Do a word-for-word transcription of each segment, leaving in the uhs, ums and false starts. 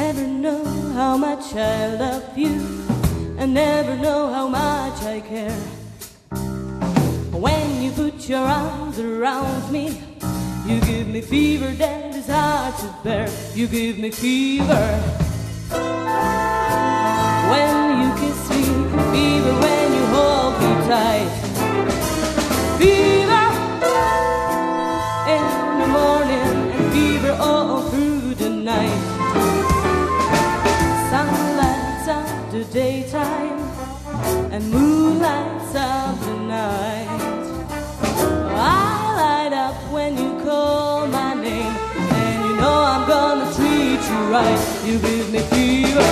never know how much I love you. I never know how much I care. When you put your arms around me, you give me fever that is hard to bear. You give me fever. When you kiss me, fever when you hold me tight. Fever in the morning and fever all through the night. Sun lights up the daytime and moon lights up the night. I light up when you call my name, and you know I'm gonna treat you right. You give me fever.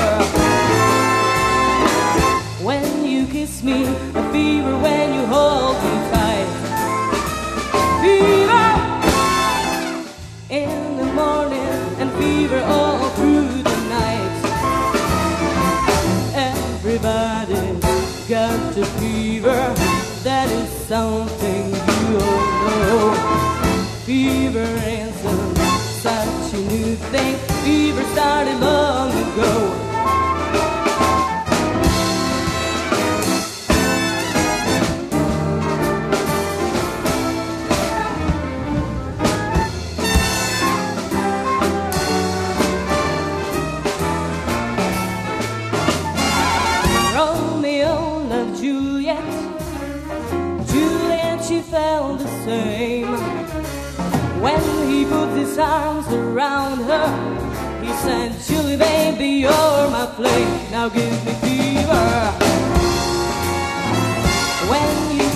When you kiss me, a fever when you hold me tight. Fever in the morning and fever all through the night. Everybody's got the fever, that is something you all know. Fever isn't such a new thing, fever started long ago. She felt the same. When he put his arms around her, he said, Julie, baby, you're my flame. Now give me fever. When you